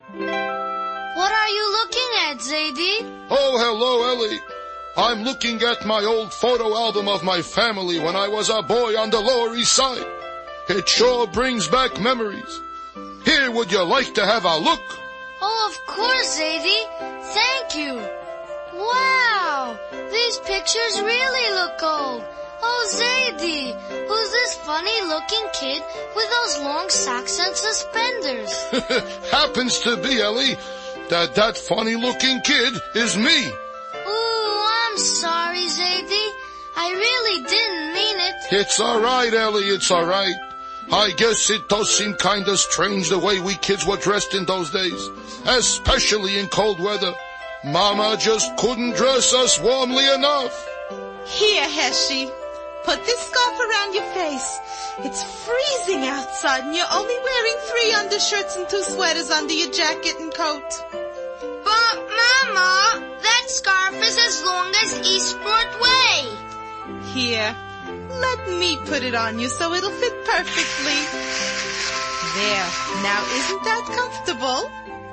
What are you looking at, Zadie? Oh, hello, Ellie. I'm looking at my old photo album of my family when I was a boy on the Lower East Side. It sure brings back memories. Here, would you like to have a look? Oh, of course, Zadie. Thank you. Wow, these pictures really look old. Oh, Zadie, who's this funny-looking kid with those long socks and suspenders? Happens to be, Ellie, that funny-looking kid is me. Ooh, I'm sorry, Zadie. I really didn't mean it. It's all right, Ellie, it's all right. I guess it does seem kind of strange the way we kids were dressed in those days, especially in cold weather. Mama just couldn't dress us warmly enough. Here, Heshi. Put this scarf around your face. It's freezing outside and you're only wearing 3 undershirts and 2 sweaters under your jacket and coat. But, Mama, that scarf is as long as Eastport Way. Here, let me put it on you so it'll fit perfectly. There, now isn't that comfortable?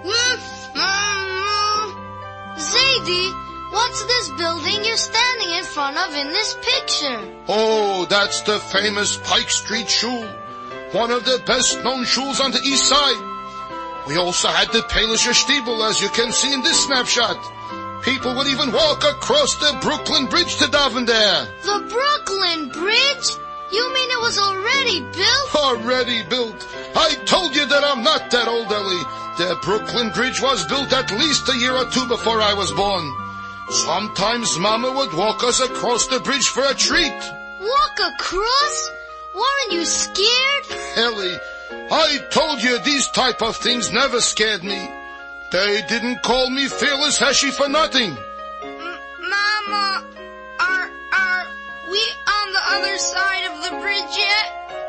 Zadie, what's this building you're standing in front of in this picture? Oh, that's the famous Pike Street Shul, one of the best-known shuls on the east side. We also had the Palischer Stiebel, as you can see in this snapshot. People would even walk across the Brooklyn Bridge to daven there. The Brooklyn Bridge? You mean it was already built? Already built? I told you that I'm not that old, Ellie. The Brooklyn Bridge was built at least a year or 2 before I was born. Sometimes Mama would walk us across the bridge for a treat. Walk across? Weren't you scared? Ellie, I told you these type of things never scared me. They didn't call me Fearless Heshi for nothing. Mama, are we on the other side of the bridge yet?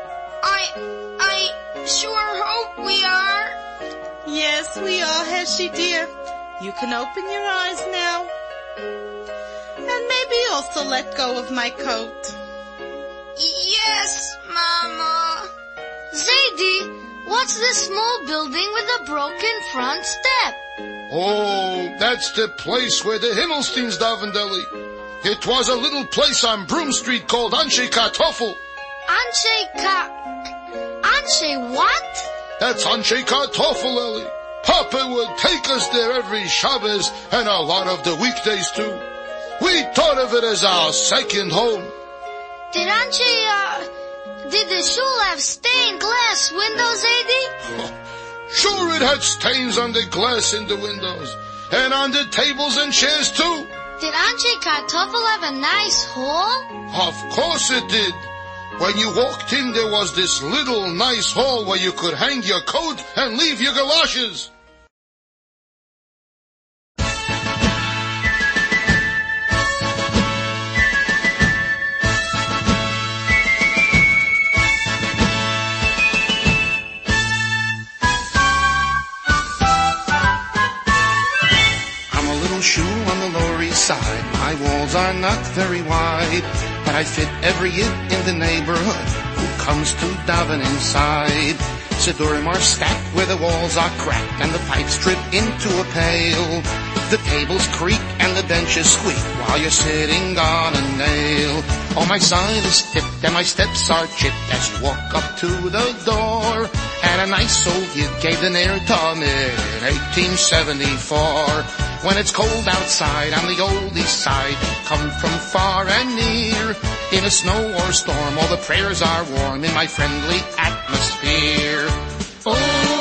I sure hope we are. Yes, we are, Heshi dear. You can open your eyes now. And maybe also let go of my coat. Yes, Mama. Zadie, what's this small building with a broken front step? Oh, that's the place where the Himmelsteins davened, Ellie. It was a little place on Broom Street called Anshe Kartoffel. Anshe what? That's Anshe Kartoffel, Ellie. Papa would take us there every Shabbos and a lot of the weekdays too. We thought of it as our second home. Did the shul have stained glass windows, Zadie? Sure, it had stains on the glass in the windows and on the tables and chairs too. Did Anshe Kartoffel have a nice hall? Of course it did. When you walked in, there was this little nice hall where you could hang your coat and leave your galoshes. I'm a little shul on the Lower East Side. My walls are not very wide, but I fit every yid in the neighborhood who comes to daven inside. Siddurim are stacked where the walls are cracked and the pipes drip into a pail. The tables creak and the benches squeak while you're sitting on a nail. Oh, my sign is tipped and my steps are chipped as you walk up to the door. And a nice old yid gave the Ner Tamid in 1874. When it's cold outside on the old east side, come from far and near. In a snow or storm, all the prayers are warm in my friendly atmosphere. Oh.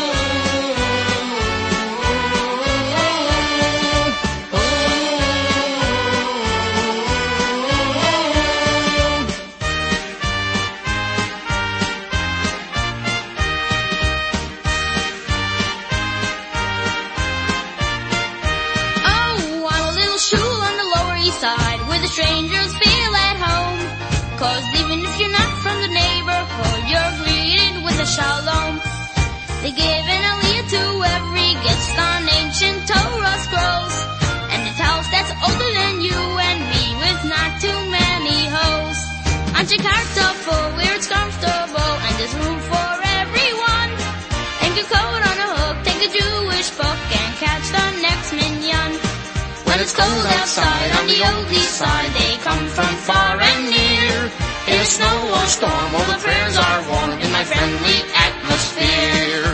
Strangers feel at home, 'cause even if you're not from the neighborhood, you're greeted with a shalom. They give an aliyah to every guest on ancient Torah scrolls, and it's house that's older than you and me with not too many hoes. On Kartoffel where it's comfortable and there's room for everyone. Hang your coat on a hook, take a Jewish book, cold outside on the old east side. They come from far and near. In a snow or storm, all the prayers are warm in my friendly atmosphere.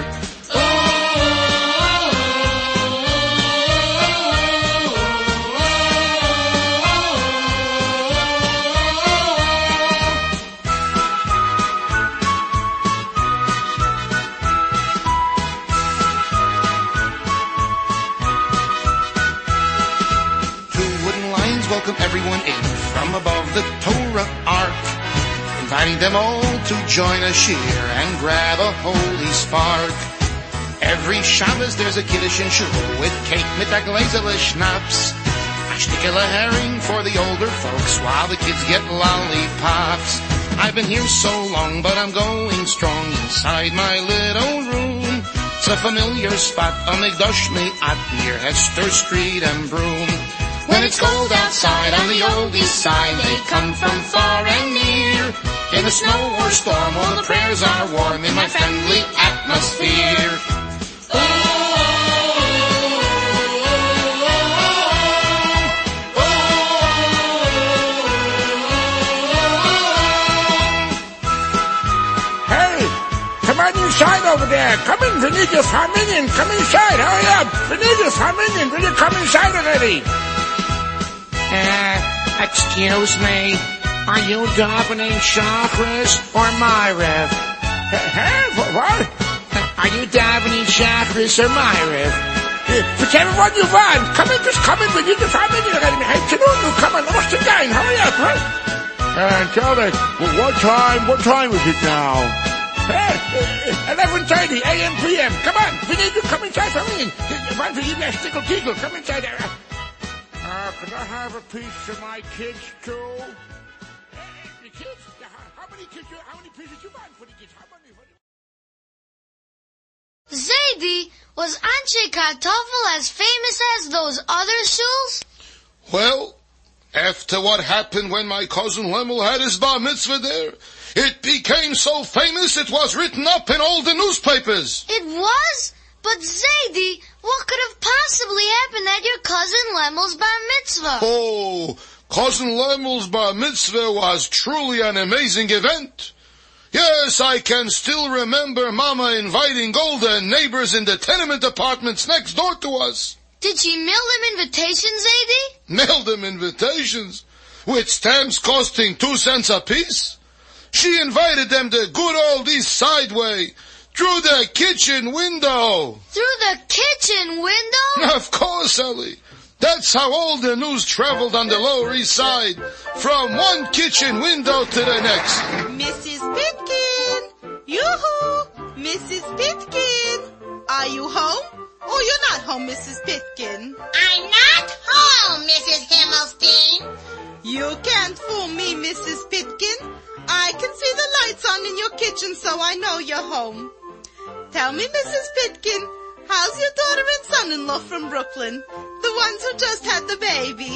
Welcome everyone in from above the Torah Ark, inviting them all to join us here and grab a holy spark. Every Shabbos there's a Kiddush in shul with cake mit a glazele schnapps, a shtickele herring for the older folks while the kids get lollipops. I've been here so long, but I'm going strong inside my little room. It's a familiar spot, a Mikdash Me'at near Hester Street and Broome. When it's cold outside on the old east side, they come from far and near. In the snow or storm, all the prayers are warm in my friendly atmosphere. Hey, come on inside over there. Come in, Vinicius Harminian. Come inside, hurry up. Vinicius Harminian, will you come inside already? Excuse me, are you davening Shachris or Ma'ariv? What? Are you davening Shachris or Ma'ariv? Whichever one you want. Come in, just come in. We need to find in already. Hey, come on, let's sit down. Hurry up, right? Tell me, what time is it now? 11:30 a.m. p.m. Come on, we need to come inside for me. One for you, Stickle Teagle. Come inside there. Can I have a piece of my kids too? The kids? How many pieces you want for the kids? How many? Zadie, was Anshe Kartoffel as famous as those other shuls? Well, after what happened when my cousin Lemel had his bar mitzvah there, it became so famous it was written up in all the newspapers. It was? But Zadie, what could have possibly happened at your cousin Lemel's bar mitzvah? Oh, cousin Lemel's bar mitzvah was truly an amazing event. Yes, I can still remember Mama inviting all the neighbors in the tenement apartments next door to us. Did she mail them invitations, Zadie? Mail them invitations? With stamps costing 2 cents apiece? She invited them the good old East Side way, through the kitchen window. Through the kitchen window? Of course, Ellie. That's how all the news traveled on the Lower East Side, from one kitchen window to the next. Mrs. Pitkin! Yoo-hoo! Mrs. Pitkin! Are you home? Oh, you're not home, Mrs. Pitkin. I'm not home, Mrs. Himmelstein. You can't fool me, Mrs. Pitkin. I can see the lights on in your kitchen, so I know you're home. Tell me, Mrs. Pitkin, how's your daughter and son-in-law from Brooklyn? The ones who just had the baby.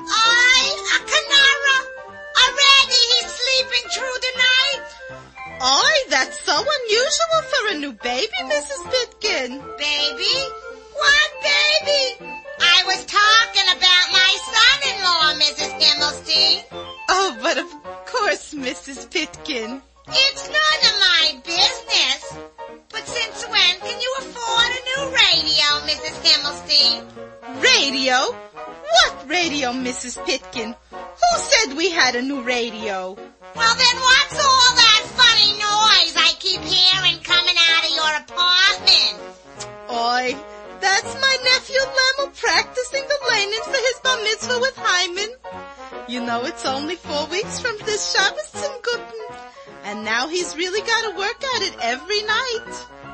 A Canara. Already he's sleeping through the night. That's so unusual for a new baby, Mrs. Pitkin. Baby? What baby? I was talking about my son-in-law, Mrs. Himmelstein. Oh, but of course, Mrs. Pitkin. It's none of my business. But since when can you afford a new radio, Mrs. Himmelstein? Radio? What radio, Mrs. Pitkin? Who said we had a new radio? Well, then what's all that funny noise I keep hearing coming out of your apartment? Oi, that's my nephew Lemel practicing the laning for his bar mitzvah with Hyman. You know, it's only 4 weeks from this Shabbos Tzim Guten. And now he's really got to work at it every night.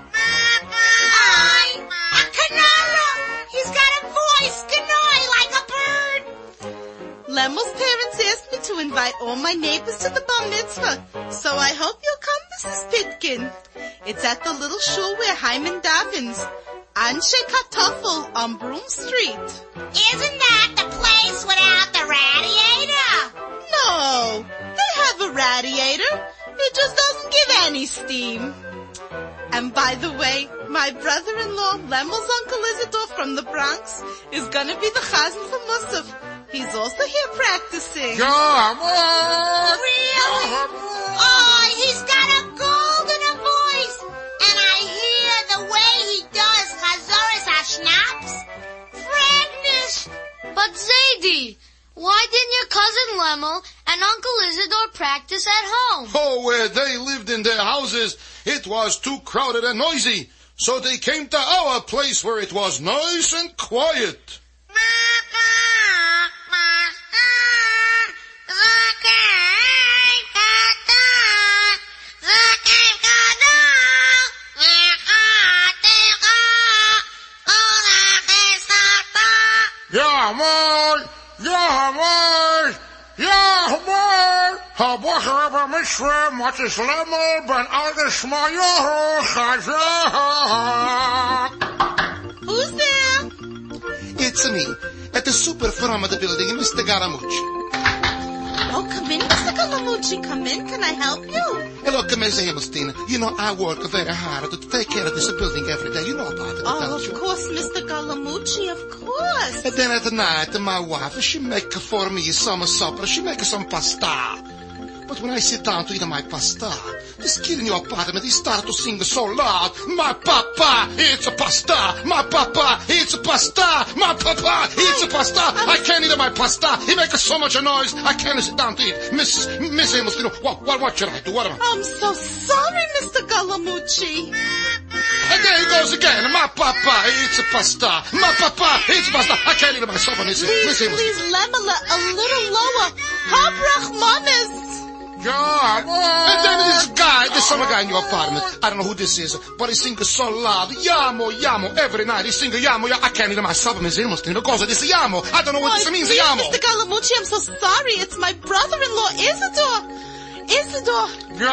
A Canara! He's got a voice, Ganoi, like a bird. Lemel's parents asked me to invite all my neighbors to the bar mitzvah, so I hope you'll come, Mrs. Pitkin. It's at the little shul where Hyman davens, Anshe Kartoffel on Broome Street. Isn't that the place without the radiator? No, they have a radiator. It just doesn't give any steam. And by the way, my brother-in-law, Lemel's Uncle Isidore from the Bronx, is gonna be the chazan for Musaf. He's also here practicing. Really? Oh, he's got a golden voice. And I hear the way he does Chazoris HaShnaps. Fragnish. But Zadie, why didn't your cousin Lemel and Uncle Isidore practice at home? Oh, where they lived in their houses, it was too crowded and noisy. So they came to our place where it was nice and quiet. Habocher Mitzvah, what is Lemel, ben alles Mayoho, Who's there? It's me, at the super front of the building, Mr. Galamucci. Oh, come in, Mr. Galamucci, come in. Can I help you? Hello, Ms. Hamilton. You know, I work very hard to take care of this building every day. You know about it, Oh, of course, Mr. Galamucci, of course. And then at night, my wife, she make for me some supper. She make some pasta. But when I sit down to eat my pasta, this kid in your apartment, he started to sing so loud. My papa eats a pasta. My papa eats a pasta. My papa eats a pasta. I can't eat my pasta. He makes so much noise. I can't sit down to eat. Miss Hamilton, what should I do? What am I? I'm so sorry, Mr. Galamucci. And there he goes again. My papa eats a pasta. My papa eats pasta. I can't eat my supper, Miss Hamilton. Please, Lemela, a little lower. Habrachmanis. And then there's some guy in your apartment. I don't know who this is, but he sings so loud. Yamo, yamo. Every night he sings yamo, yamo. I can't eat my supper, Miss Hamilton, because of this yamo. I don't know what this means, yamo. Mr. Galamucci, I'm so sorry. It's my brother-in-law, Isidore. Isidore.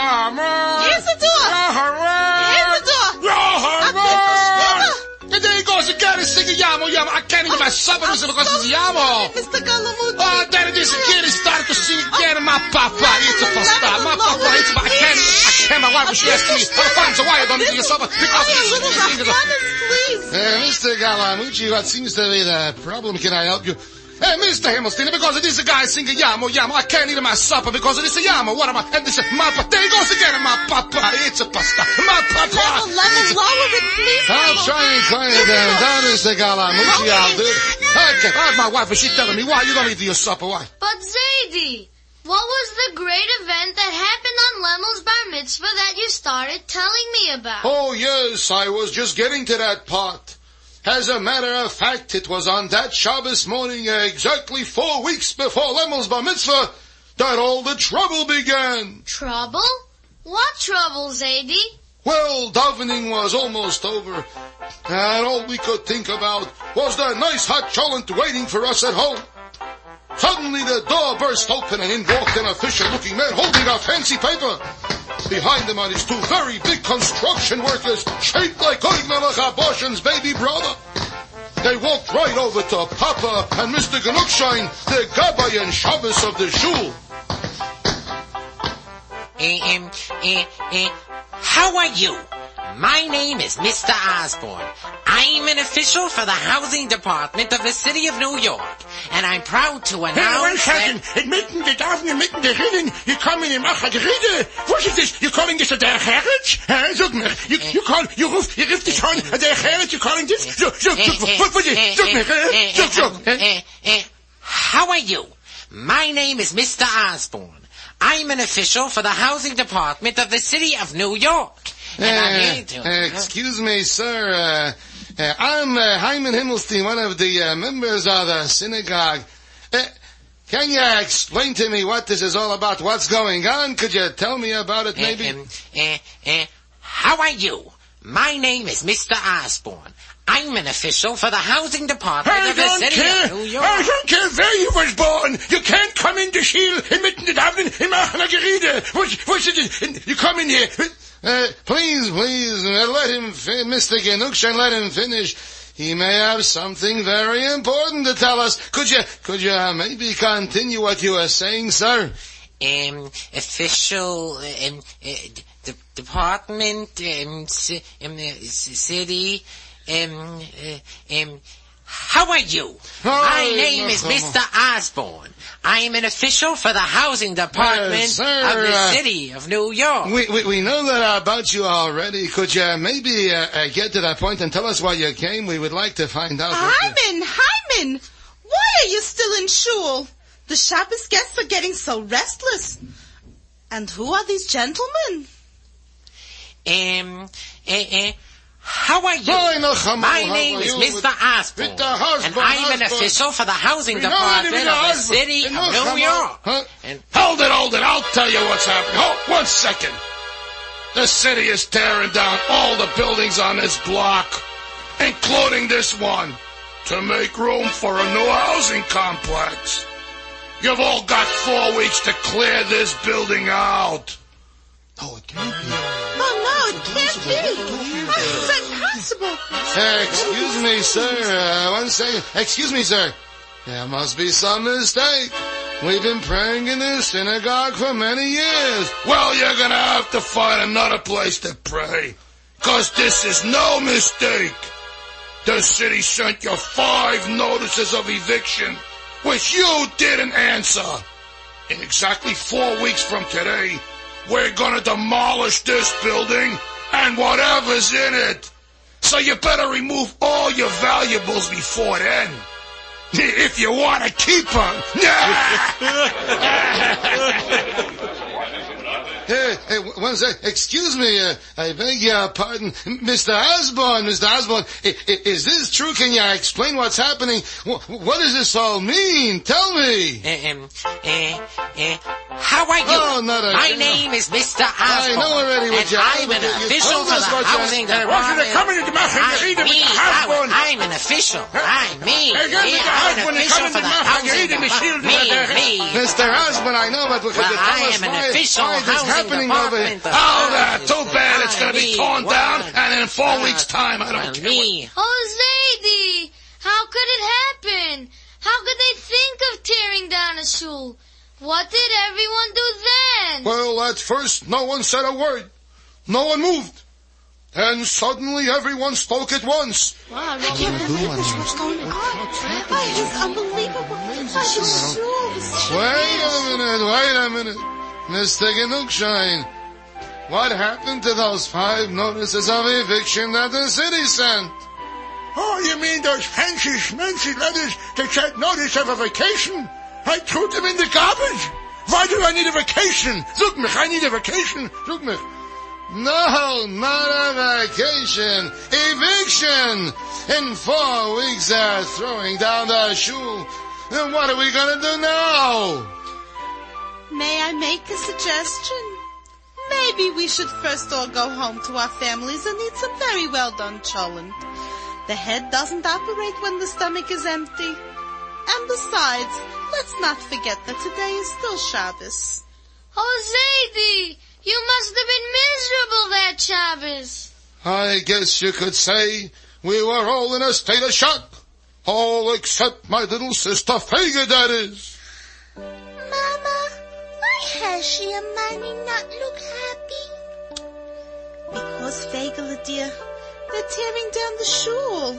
And there he goes again and singing yamo, yamo. I can't eat my supper, because it's yamo. Mr. Galamucci. Oh, then this kid is starting to sing again. My papa eats a pasta. My papa eats a pasta. I can't. My wife, she asked me, so why you don't eat your supper? Because please. Mr. Galamucci, what seems to be the problem? Can I help you? Hey, Mr. Hamilton, because of this guy singing yamo, yamo, I can't eat my supper because of this yamo. What am I? And this, my papa, there he goes again, my papa eats a pasta. My papa. Lemon, lower it, please. I'll try and quiet it down, Mr. Galamucci, I'll do it. Okay, my wife, she's telling me, why you don't eat your supper, why? But Zadie, what was the great event that happened on Lemel's bar mitzvah that you started telling me about? Oh, yes, I was just getting to that part. As a matter of fact, it was on that Shabbos morning, exactly 4 weeks before Lemel's bar mitzvah, that all the trouble began. Trouble? What trouble, Zadie? Well, davening was almost over, and all we could think about was that nice hot cholent waiting for us at home. Suddenly the door burst open and in walked an official-looking man holding a fancy paper. Behind him are his two very big construction workers, shaped like Oigmelech Aboshen's baby brother. They walked right over to Papa and Mr. Ganukshine, the Gabbai and Shabbos of the shul. How are you? My name is Mr. Osborne. I'm an official for the housing department of the city of New York, and I'm proud to announce Hey, one second. Mitten the Daven, mitten the Reden, you come in and machen the Rede. What is this? You calling this a der Herrich? Sag mir, you ruft dich an, a der Herrich, you calling this? How are you? My name is Mr. Osborne. I'm an official for the housing department of the city of New York. And I'm here to... Excuse me, sir. I'm Hyman Himmelstein, one of the members of the synagogue. Can you explain to me what this is all about? What's going on? Could you tell me about it, maybe? How are you? My name is Mr. Osborne. I'm an official for the housing department of the city of New York. I don't care where you was born. You can't come in the shul inmitten the Daven and machen a Gerede. What's it? You come in here. Please, let him, Mr. Ganukshine, let him finish. He may have something very important to tell us. Could you maybe continue what you were saying, sir? Official, department, city, how are you? My name is Mr. Osborne. I am an official for the housing department of the city of New York. We know that about you already. Could you maybe get to that point and tell us why you came? We would like to find out. Hyman! Why are you still in shul? The Shabbos guests are getting so restless. And who are these gentlemen? How are you? My name is Mr. Osborne, and I'm an official for the housing department of the city of New York. Hold it, I'll tell you what's happening. Hold, 1 second. The city is tearing down all the buildings on this block, including this one, to make room for a new housing complex. You've all got 4 weeks to clear this building out. Oh, it can't be. Oh, no, it can't be. It's impossible. Excuse me, sir. 1 second. Excuse me, sir. There must be some mistake. We've been praying in this synagogue for many years. Well, you're gonna have to find another place to pray. 'Cause this is no mistake. The city sent you 5 notices of eviction, which you didn't answer. In exactly 4 weeks from today, we're gonna demolish this building and whatever's in it. So you better remove all your valuables before then. If you want to keep them. Hey, 1 second. Excuse me, I beg your pardon. Mr. Osborne, is this true? Can you explain what's happening? What does this all mean? Tell me. How are you? Oh, My name is Mr. Osborne, I know already what and I'm an official for the housing department. I'm an official. I'm an official for the housing department. Me. Mr. Osborne, I know, but could you tell us why this is happening over here? Oh, that's too bad. It's going to be torn down, and in 4 weeks' time, I don't care. Oh, Zadie, how could it happen? How could they think of tearing down a shul? What did everyone do then? Well, at first, no one said a word. No one moved. And suddenly everyone spoke at once. Wow, I can't believe this was going on. It is unbelievable. Wait a minute. Mr. Genugshine, what happened to those 5 notices of eviction that the city sent? Oh, you mean those fancy schmancy letters that said notice of a vacation? I threw them in the garbage. Why do I need a vacation? Look, mich, I need a vacation. Look, mich. No, not a vacation. Eviction. In 4 weeks they're throwing down the shul. Then what are we gonna do now? May I make a suggestion? Maybe we should first all go home to our families and eat some very well done cholent. The head doesn't operate when the stomach is empty. And besides, let's not forget that today is still Shabbos. Oh, Zadie, you must have been miserable that Shabbos. I guess you could say we were all in a state of shock. All except my little sister Fega, that is. Mama, why has she and Mommy not look happy? Because, Fegele dear, they're tearing down the shul.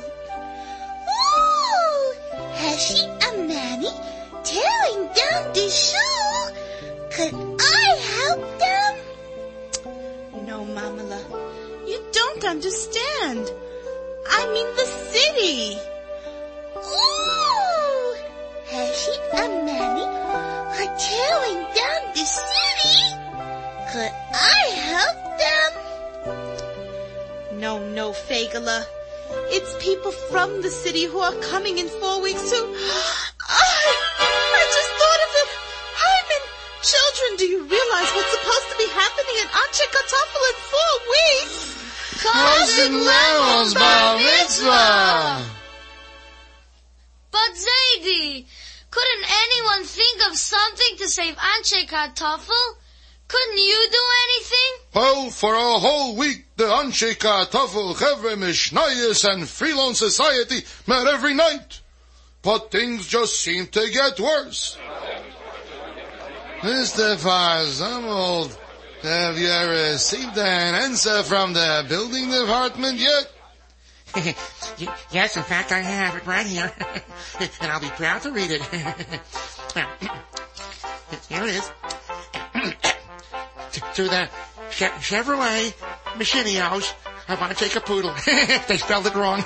Ooh, has she and Mammy tearing down the shul? Could I help them? No, Mamala, you don't understand. I mean the city. Ooh, Hershey and Mammy are tearing down the city. Could I help them? No, Fegele. It's people from the city who are coming in 4 weeks too. I just thought of it. Hyman, children, do you realize what's supposed to be happening at Anshe Kartoffel in 4 weeks? Cousin Leon's bar mitzvah. But Zadie, couldn't anyone think of something to save Anshe Kartoffel? Couldn't you do anything? Well, for a whole week, the Anshe Kartoffel, Chevre, Mishnayos, and Freelon Society met every night. But things just seemed to get worse. Mr. Farzamold, Have you received an answer from the building department yet? Yes, in fact, I have it right here. And I'll be proud to read it. Here it is. To the Chevrolet Machinios, I want to take a poodle. They spelled it wrong.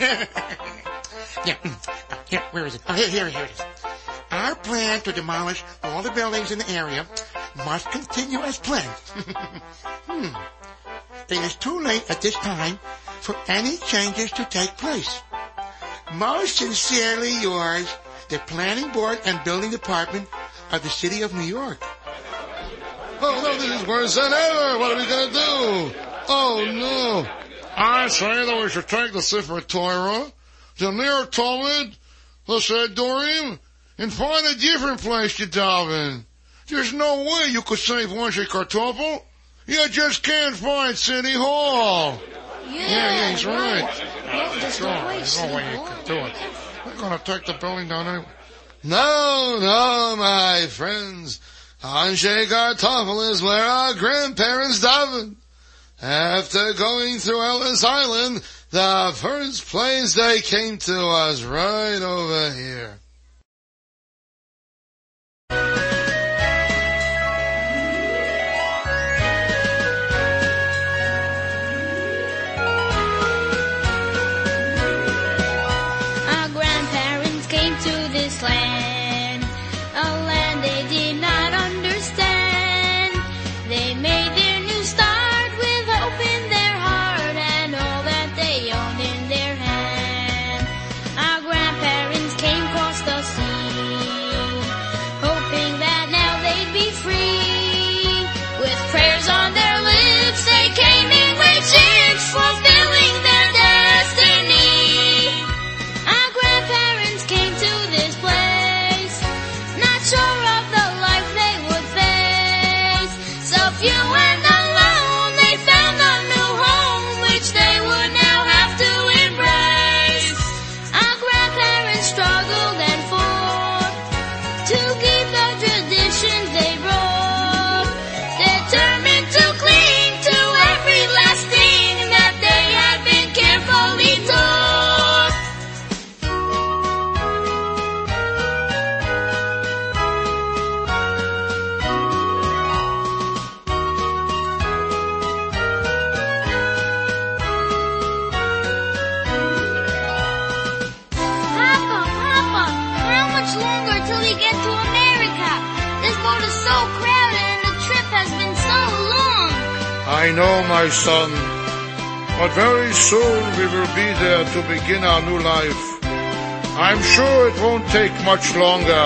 Yeah, where is it? Oh, here it is. Our plan to demolish all the buildings in the area must continue as planned. It is too late at this time for any changes to take place. Most sincerely yours, the Planning Board and Building Department of the City of New York. Oh no, this is worse than ever. What are we gonna do? Oh no. I say that we should take the Sefer Torah, the Ner Talmud, the Sedorim, and find a different place to daven. There's no way you could save one kartoffel. You just can't find City Hall. Yeah, he's right. No, there's no way There's no way you could do it. We're gonna take the building down anyway. No, my friends. Anshe Kartoffel is where our grandparents davened. After going through Ellis Island, the first place they came to was right over here. Our grandparents came to this land, a land they did not understand. They made their new start with hope in their heart and all that they owned in their hand. Our grandparents came across the sea, hoping that now they'd be free. With prayers on their lips, they came in great ships, fulfilling their destiny. Our grandparents came to this place, not sure of the life they would face. So few and alone, they found a new home, which they would now have to embrace. Our grandparents struggled and fought to keep the traditions they brought, determined to cling to every last thing that they had been carefully taught. Papa, how much longer till we get to America? This boat is so crowded and the trip has been so long. I know, my son. But very soon we will be there to begin our new life. I'm sure it won't take much longer.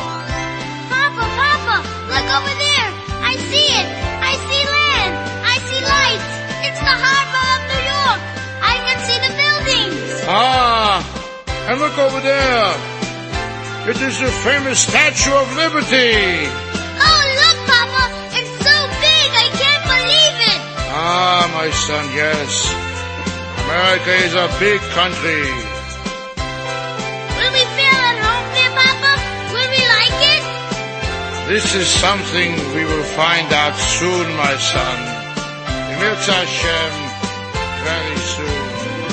Papa, look over there. I see it. I see land. I see lights. It's the harbor of New York. I can see the buildings. Ah, and look over there. It is the famous Statue of Liberty. Oh, look, Papa. It's so big. I can't believe it. Ah, my son, yes. America is a big country. Will we feel at home there, Papa? Will we like it? This is something we will find out soon, my son. Mirza Hashem, very soon.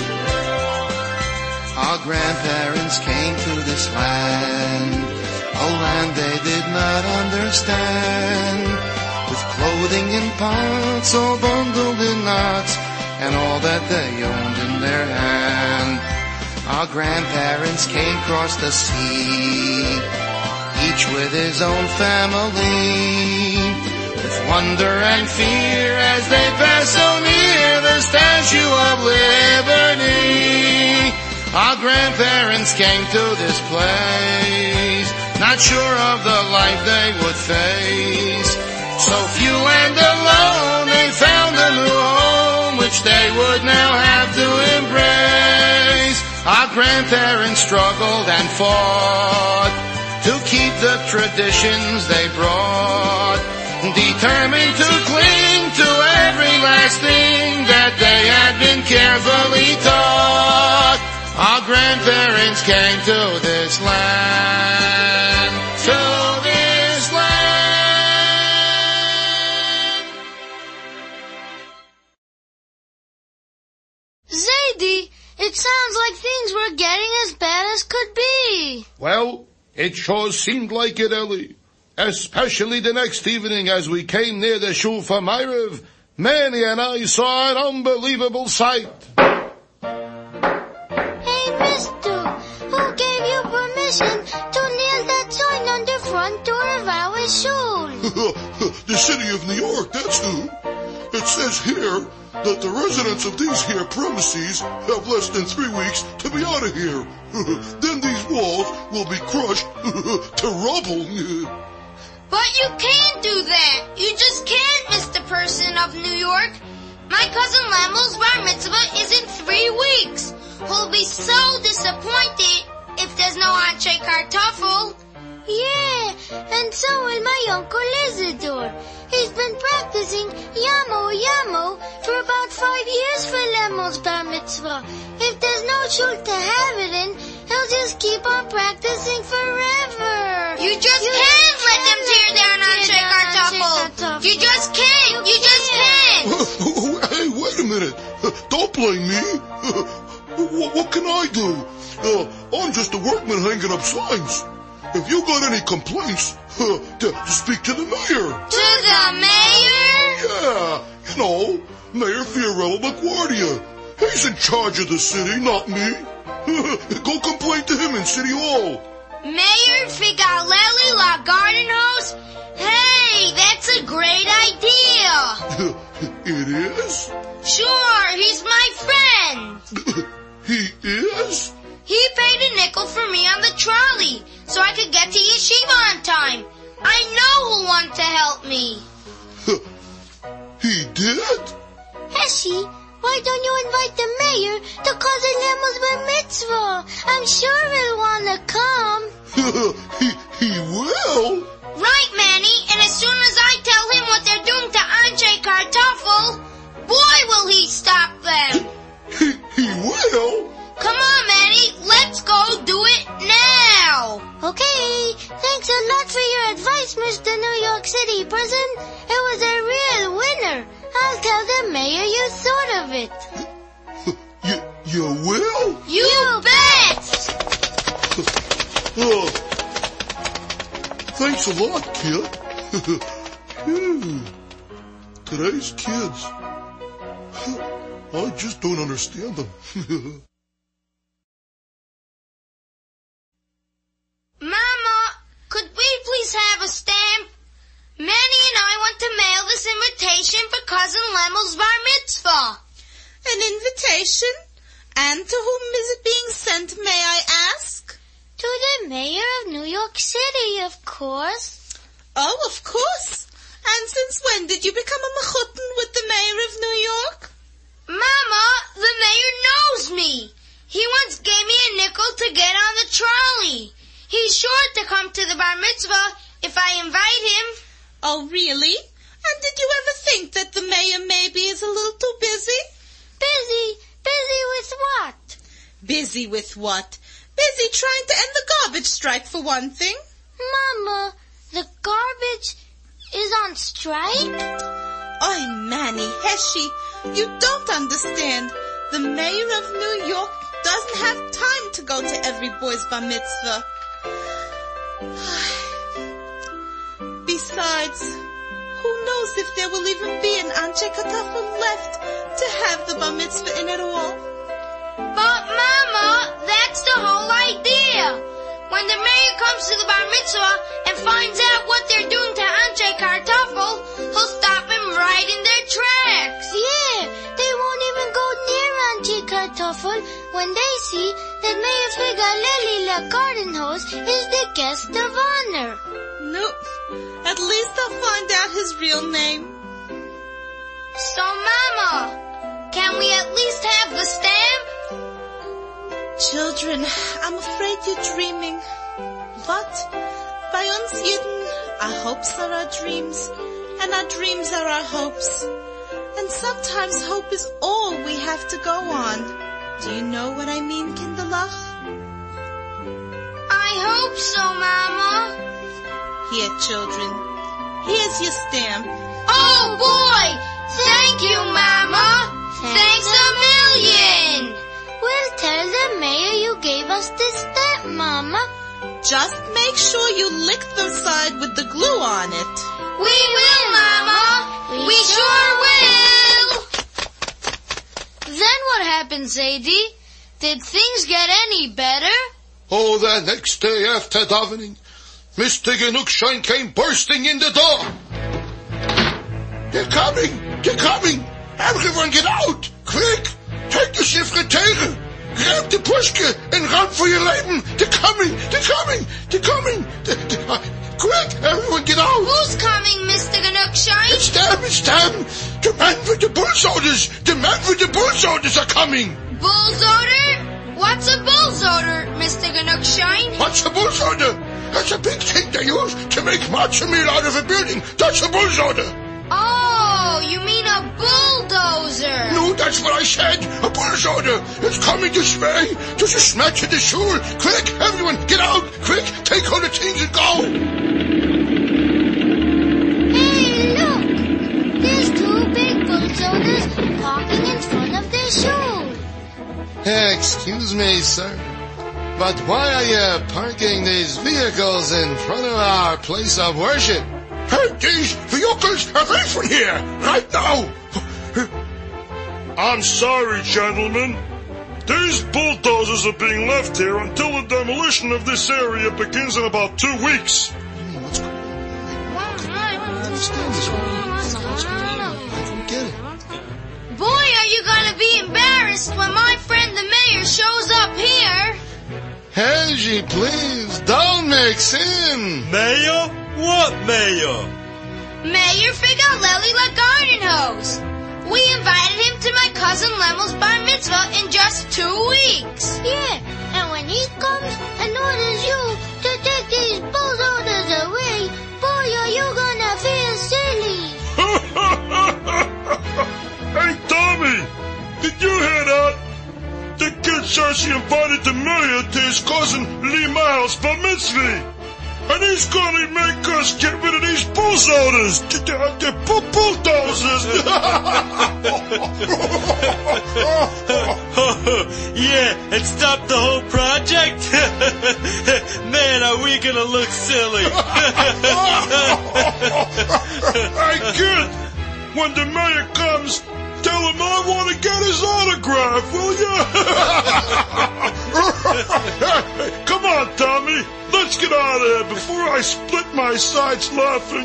Our grandparents came to this land, a land they did not understand, with clothing in pots all bundled in knots, and all that they owned in their hand. Our grandparents came across the sea, each with his own family, with wonder and fear as they passed so near the Statue of Liberty. Our grandparents came to this place, not sure of the life they would face. So few and alone, they found a new home, which they would now have to embrace. Our grandparents struggled and fought to keep the traditions they brought, determined to cling to every last thing that they had been carefully taught. Our grandparents came to this land, to this land. Why? Well, it sure seemed like it, Ellie. Especially the next evening as we came near the shul for Ma'ariv, Manny and I saw an unbelievable sight. Hey, mister, who gave you permission to nail that sign on the front door of our shul? The city of New York, that's who. It says here that the residents of these here premises have less than 3 weeks to be out of here. Then these walls will be crushed to rubble. But you can't do that. You just can't, Mr. Person of New York. My cousin Lemel's bar mitzvah is in 3 weeks. He'll be so disappointed if there's no entree kartoffel. Yeah, and so will my Uncle Isidore. He's been practicing Yamo Yamo for about 5 years for Lemel's bar mitzvah. If there's no shul to have it in, he'll just keep on practicing forever. You just can't let them tear down entree kartoffel. You just can't. You just can't. Hey, wait a minute. Don't blame me. What can I do? I'm just a workman hanging up signs. If you got any complaints, to speak to the mayor. To the mayor? Yeah, Mayor Fiorello LaGuardia. He's in charge of the city, not me. Go complain to him in City Hall. Mayor Figalelli La Gardenhouse? Hey, that's a great idea. It is? Sure, he's my friend. He is? He paid a nickel for me on the trolley so I could get to yeshiva on time. I know who'll want to help me. He did? Heshi, why don't you invite the mayor to Cousin Lemel's bar mitzvah? I'm sure he'll want to come. He will? Right, Manny, and as soon as I tell him what they're doing to entree kartoffel, boy, will he stop them. He will? Come on, Manny, let's go do it now. Okay, thanks a lot for your advice, Mr. New York City Person. It was a real winner. I'll tell the mayor you thought of it. You will? You bet! Thanks a lot, kid. Today's kids. I just don't understand them. Mama, could we please have a stamp? Manny and I want to mail this invitation for Cousin Lemel's bar mitzvah. An invitation? And to whom is it being sent, may I ask? To the mayor of New York City, of course. Oh, of course. And since when did you become a mechutin with the mayor of New York? Mama, the mayor knows me. He once gave me a nickel to get on the trolley. He's sure to come to the bar mitzvah if I invite him. Oh, really? And did you ever think that the mayor maybe is a little too busy? Busy? Busy with what? Busy with what? Busy trying to end the garbage strike, for one thing. Mama, the garbage is on strike? Oy, Manny, Heshi, you don't understand. The mayor of New York doesn't have time to go to every boy's bar mitzvah. Besides, who knows if there will even be an Anshe Kartoffel left to have the bar mitzvah in at all? But Mama, that's the whole idea. When the mayor comes to the bar mitzvah and finds out what they're doing to Anshe Kartoffel, he'll stop him right in their tracks. Yeah, they won't even go near Anshe Kartoffel when they see that Mayor Figalelli La Gardenhouse is the guest of honor. Nope. At least I'll find out his real name. So, Mama, can we at least have the stamp? Children, I'm afraid you're dreaming. But by uns Yidden, our hopes are our dreams, and our dreams are our hopes. And sometimes hope is all we have to go on. Do you know what I mean, Kinderlach? I hope so, Mama. Here, children. Here's your stamp. Oh, boy! Thank you, Mama! Thanks a million! We'll tell the mayor you gave us this stamp, Mama. Just make sure you lick the side with the glue on it. We will, Mama. We sure will. Then what happened, Zadie? Did things get any better? Oh, the next day after davening, Mr. Genugschein came bursting in the door. They're coming! They're coming! Everyone get out! Quick! Take the Schiffertere! Grab the Pushke and run for your Leben! They're coming! They're coming! They're coming! Quick! Everyone get out! Who's coming, Mr. Genugschein? It's them! It's them! The men with the bullsoders! The men with the bullsoders are coming! Bullsoder? What's a bullsoder, Mr. Genugschein? What's a bullsoder? That's a big thing they use to make matzo meal out of a building. That's a bullsoder. Oh, you mean a bulldozer? No, that's what I said. A bullsoder. It's coming this way. Just a smack to the shul. Quick, everyone, get out. Quick, take all the things and go. Hey, look. There's two big bulldozers parking in front of the shul. Excuse me, sir, but why are you parking these vehicles in front of our place of worship? Hey, these vehicles are away from here, right now. I'm sorry, gentlemen. These bulldozers are being left here until the demolition of this area begins in about 2 weeks. What's going on? I don't understand this. What's going on? I don't get it. Boy, are you gonna be embarrassed when my friend the mayor shows up here. Angie, please, don't mix in. Mayor? What mayor? Mayor Figalelli La Garden Hose. We invited him to my cousin Lemel's bar mitzvah in just 2 weeks. Yeah, and when he comes and orders you to take these bulldozers away, boy, are you gonna feel silly. Hey, Tommy, did you hear that? The kid says he invited the mayor to his cousin Lee Miles' bar mitzvah. And he's gonna make us get rid of these bulldozers. The bulldozers. Yeah, and stop the whole project? Man, are we gonna look silly. Hey, kid, when the mayor comes, tell him I want to get his autograph, will you? Come on, Tommy. Let's get out of here before I split my sides laughing.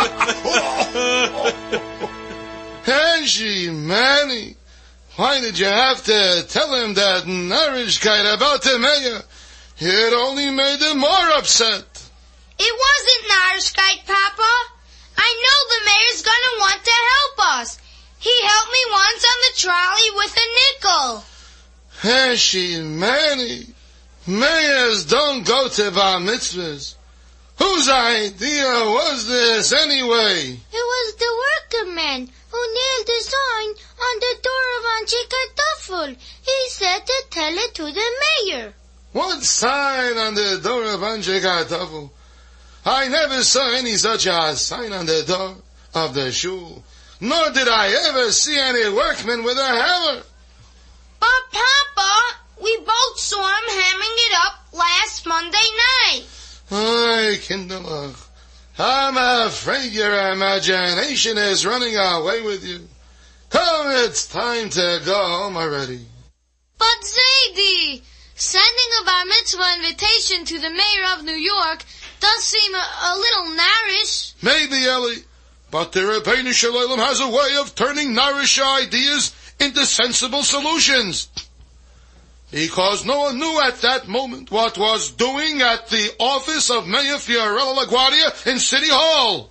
Angie, Manny, why did you have to tell him that narishkeit about the mayor? It only made him more upset. It wasn't narishkeit, Papa. I know the mayor's gonna want to help us. He helped me once on the trolley with a nickel. Angie, Manny, mayors don't go to bar mitzvahs. Whose idea was this anyway? It was the workman who nailed the sign on the door of Anshe Kartoffel. He said to tell it to the mayor. What sign on the door of Anshe Kartoffel? I never saw any such a sign on the door of the shul. Nor did I ever see any workman with a hammer. But, Papa, we both saw him hammering it up last Monday night. Ay, Kinderlach, I'm afraid your imagination is running away with you. Come, it's time to go home already. But Zadie, sending a bar mitzvah invitation to the mayor of New York does seem a little narish. Maybe, Ellie, but the Rebbeinu Shalom has a way of turning narish ideas into sensible solutions. Because no one knew at that moment what was doing at the office of Mayor Fiorello LaGuardia in City Hall.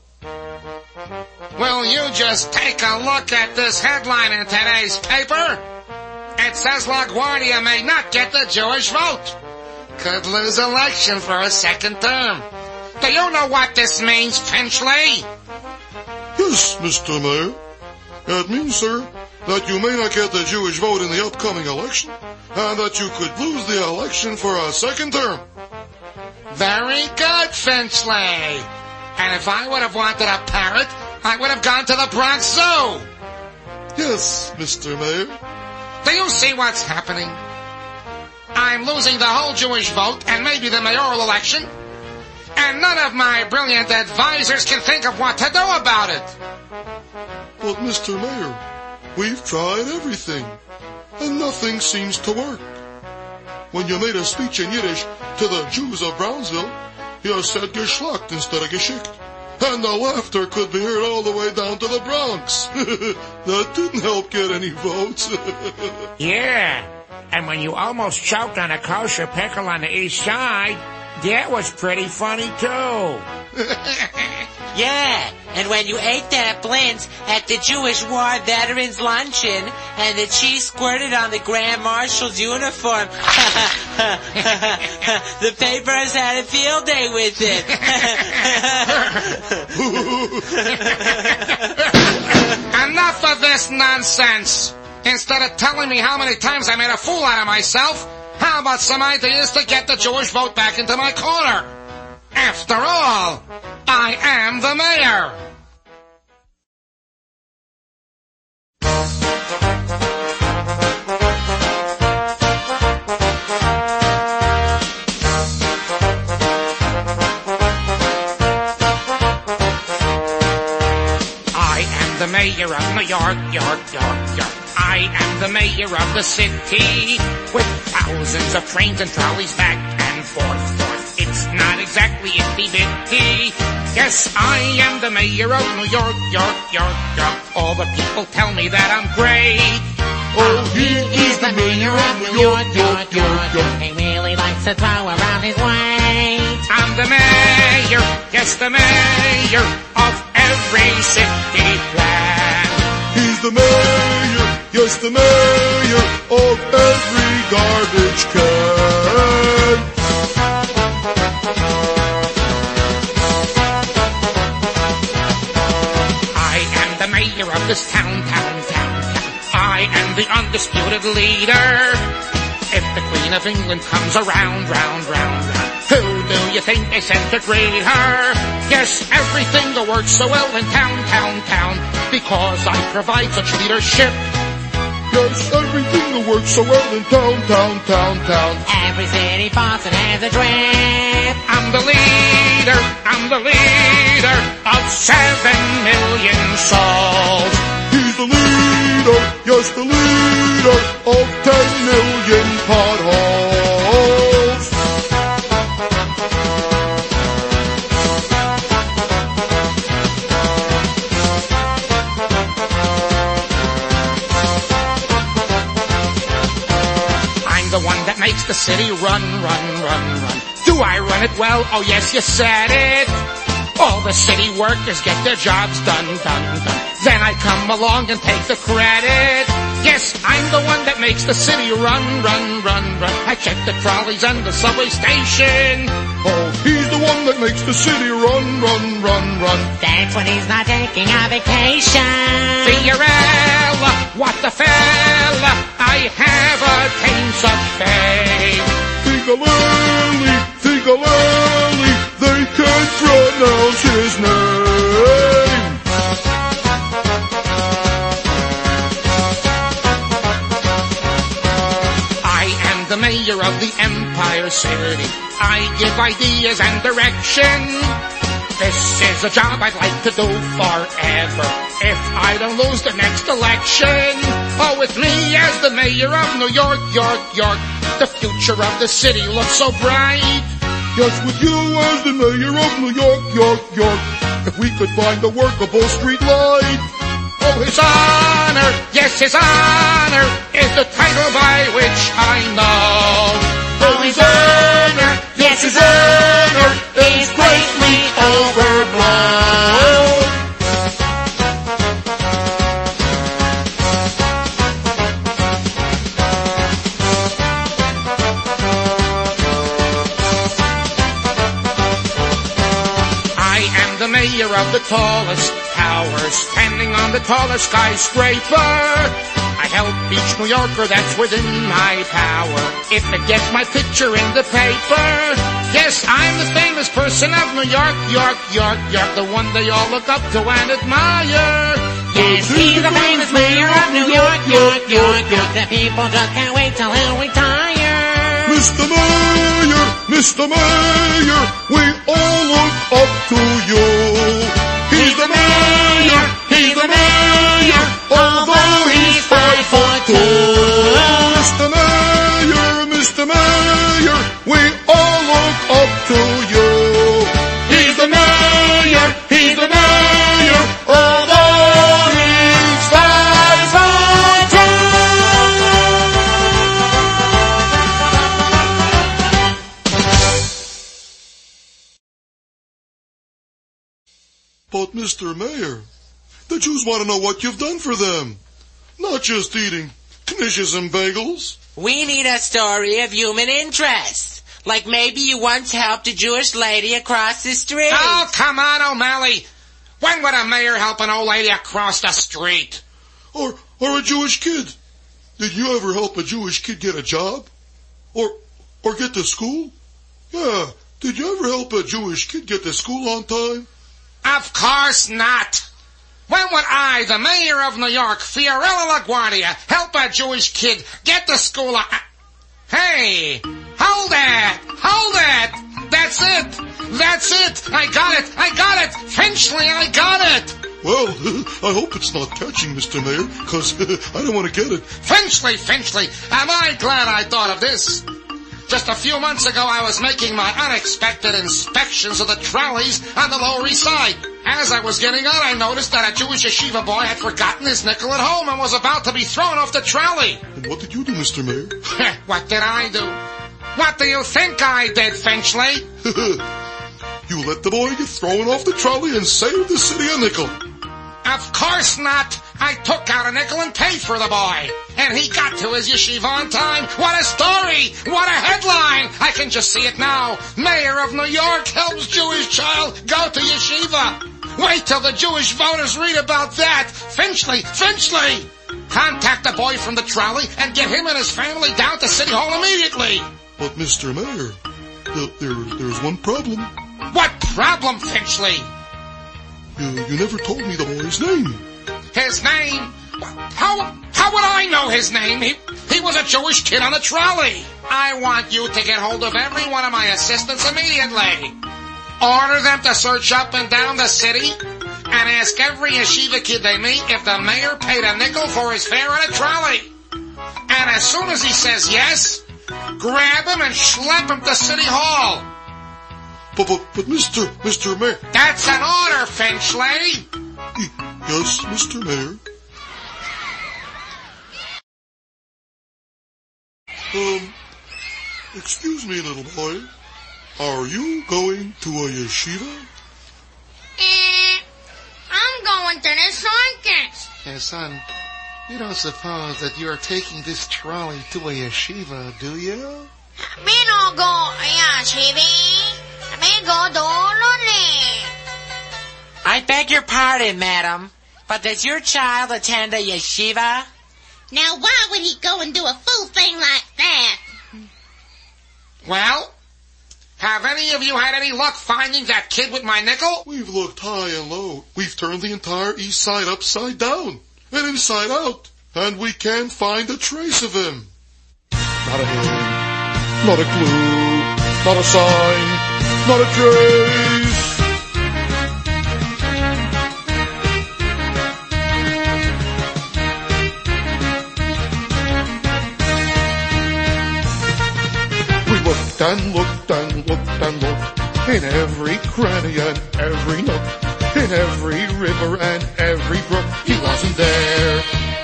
Will you just take a look at this headline in today's paper? It says LaGuardia may not get the Jewish vote. Could lose election for a second term. Do you know what this means, Finchley? Yes, Mr. Mayor. It means, sir, that you may not get the Jewish vote in the upcoming election, and that you could lose the election for a second term. Very good, Finchley. And if I would have wanted a parrot, I would have gone to the Bronx Zoo. Yes, Mr. Mayor. Do you see what's happening? I'm losing the whole Jewish vote and maybe the mayoral election. And none of my brilliant advisors can think of what to do about it. But Mr. Mayor, we've tried everything, and nothing seems to work. When you made a speech in Yiddish to the Jews of Brownsville, you said geschlacht instead of geschickt. And the laughter could be heard all the way down to the Bronx. That didn't help get any votes. Yeah, and when you almost choked on a kosher pickle on the east side, that was pretty funny too. Yeah, and when you ate that blint at the Jewish War Veterans Luncheon and the cheese squirted on the Grand Marshal's uniform, the papers had a field day with it. Enough of this nonsense. Instead of telling me how many times I made a fool out of myself, how about some ideas to get the Jewish vote back into my corner? After all, I am the mayor. I am the mayor of New York, York. I am the mayor of the city, with thousands of trains and trolleys back and forth. It's not exactly itty-bitty. Yes, I am the mayor of New York, York. All the people tell me that I'm great. Oh, he is the mayor of New York, York. He really likes to throw around his weight. I'm the mayor, yes, the mayor of every city plan. He's the mayor, yes, the mayor of every garbage can. Of this town. I am the undisputed leader. If the Queen of England comes around, who do you think they sent to greet her? Yes, everything that works so well in town, because I provide such leadership. Yes, everything that works so well in town. Every city boss that has a drip. I'm the leader of 7 million souls. He's the leader, yes, the leader of 10 million potholes. I'm the one that makes the city run. Do I run it well? Oh yes, you said it. All the city workers get their jobs done. Then I come along and take the credit. Yes, I'm the one that makes the city run. I check the trolleys and the subway station. Oh, he's the one that makes the city run. That's when he's not taking a vacation. Fiorella, what the fella, I have attained such fame. Figolelli, they can't pronounce his name. I am the mayor of the Empire City. I give ideas and direction. This is a job I'd like to do forever, if I don't lose the next election. Oh, with me as the mayor of New York, the future of the city looks so bright. Yes, with you as the mayor of New York, if we could find a workable street light. Oh, his honor, yes, his honor is the title by which I know. Oh, his honor, yes, his honor is greatly overblown. The mayor of the tallest tower, standing on the tallest skyscraper. I help each New Yorker that's within my power, if it gets my picture in the paper. Yes, I'm the famous person of New York, the one they all look up to and admire. Yes, he's the famous mayor of New York. The people just can't wait till he'll retire. Mr. Mayor, Mr. Mayor, we all look up to you. He's the mayor, he's the mayor, although he's 5'2". Mr. Mayor, we all look up to you. He's the mayor, although he's 5'2". But Mr. Mayor, the Jews want to know what you've done for them. Not just eating knishes and bagels. We need a story of human interest. Like maybe you once helped a Jewish lady across the street. Oh, come on, O'Malley. When would a mayor help an old lady across the street? Or a Jewish kid. Did you ever help a Jewish kid get a job? Or get to school? Yeah. Did you ever help a Jewish kid get to school on time? Of course not. When would I, the mayor of New York, Fiorello LaGuardia, help a Jewish kid get to school? Hey, hold it. That's it. I got it. Finchley, I got it. Well, I hope it's not catching, Mr. Mayor, because I don't want to get it. Finchley, am I glad I thought of this? Just a few months ago, I was making my unexpected inspections of the trolleys on the Lower East Side. As I was getting out, I noticed that a Jewish yeshiva boy had forgotten his nickel at home and was about to be thrown off the trolley. And what did you do, Mr. Mayor? What did I do? What do you think I did, Finchley? You let the boy get thrown off the trolley and saved the city a nickel. Of course not. I took out a nickel and paid for the boy. And he got to his yeshiva on time. What a story! What a headline! I can just see it now. Mayor of New York helps Jewish child go to yeshiva. Wait till the Jewish voters read about that. Finchley! Contact the boy from the trolley and get him and his family down to City Hall immediately. But Mr. Mayor, there's one problem. What problem, Finchley? You never told me the boy's name. His name? How would I know his name? He was a Jewish kid on a trolley. I want you to get hold of every one of my assistants immediately. Order them to search up and down the city and ask every yeshiva kid they meet if the mayor paid a nickel for his fare on a trolley. And as soon as he says yes, grab him and schlep him to City Hall. But Mr. Mayor... That's an order, Finchley. Yes, Mr. Mayor. Excuse me, little boy. Are you going to a yeshiva? I'm going to the circus. Hey, son, you don't suppose that you're taking this trolley to a yeshiva, do you? Me no go yeshiva. Me go dolone. I beg your pardon, madam, but does your child attend a yeshiva? Now why would he go and do a fool thing like that? Well, have any of you had any luck finding that kid with my nickel? We've looked high and low. We've turned the entire east side upside down and inside out, and we can't find a trace of him. Not a hint, not a clue, not a sign, not a trace. And looked and looked and looked in every cranny and every nook, in every river and every brook. He wasn't there.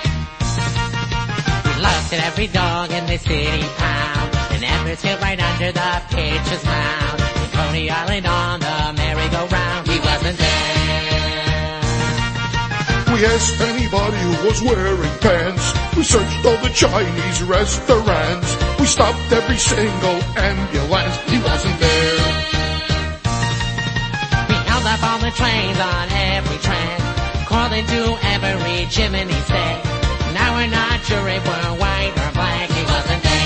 We looked at every dog in the city pound, and Everett Hill right under the pitcher's mound, in Coney Island on the merry-go-round. He wasn't there. We asked anybody who was wearing pants. We searched all the Chinese restaurants. We stopped every single ambulance. He wasn't there. We held up all the trains on every train, crawled into every chimney stack. Now we're not sure if we're white or black. He wasn't there.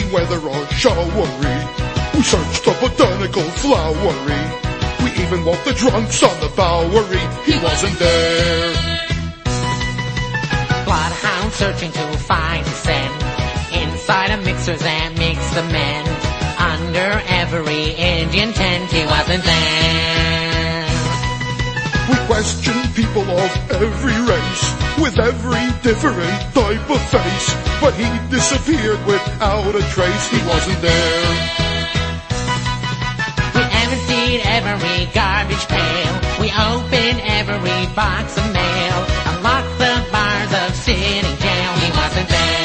weather or showery. We searched the botanical flowery. We even walked the drunks on the Bowery. He wasn't there. Bloodhound searching to find his scent inside of mixers and mix the men. Under every Indian tent, he wasn't there. We questioned people of every race with every different type of face, but he disappeared without a trace. He wasn't there. We emptied every garbage pail. We opened every box of mail. Unlocked the bars of city jail. He wasn't there.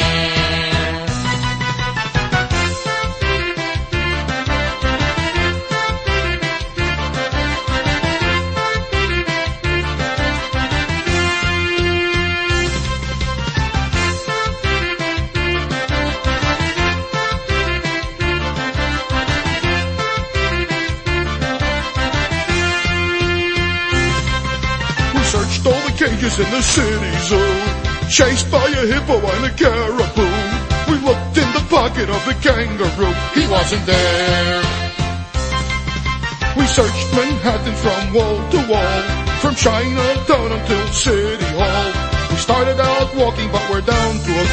Searched all the cages in the city zoo, chased by a hippo and a caribou. We looked in the pocket of the kangaroo. He wasn't there. We searched Manhattan from wall to wall, from Chinatown until City Hall. We started out walking, but we're down to a